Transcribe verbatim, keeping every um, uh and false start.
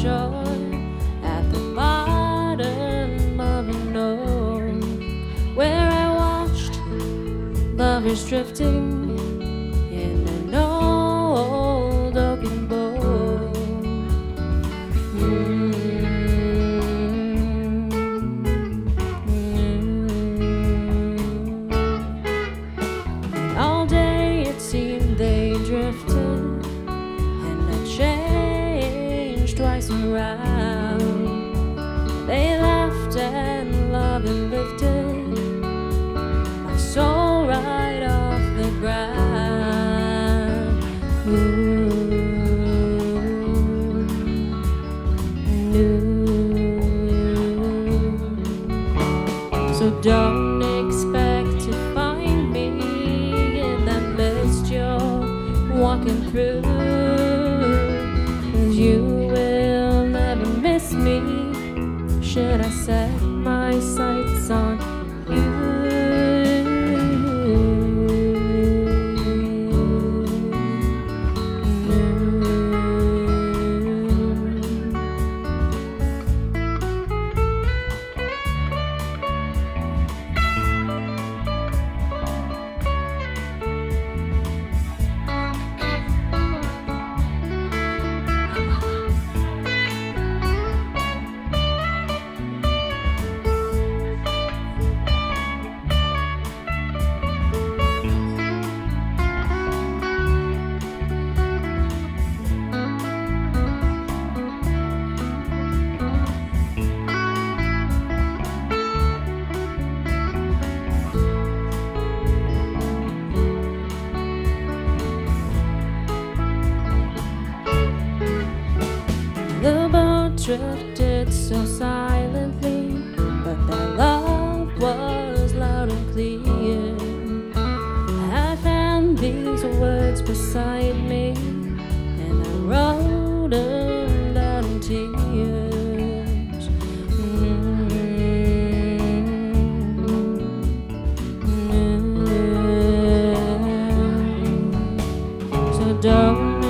shore at the bottom of an oak, where I watched lovers drifting in an old oaken boat. Mm. All day it seemed they drifted, and I changed twice around. They laughed and loved and lifted my soul right off the ground. Ooh, ooh. So don't expect to find me in that mist you're walking through, 'cause you will never miss me should I set my sights on you. The boat drifted so silently, but their love was loud and clear. I found these words beside me, and I wrote them down in tears. Mm-hmm. Mm-hmm. So don't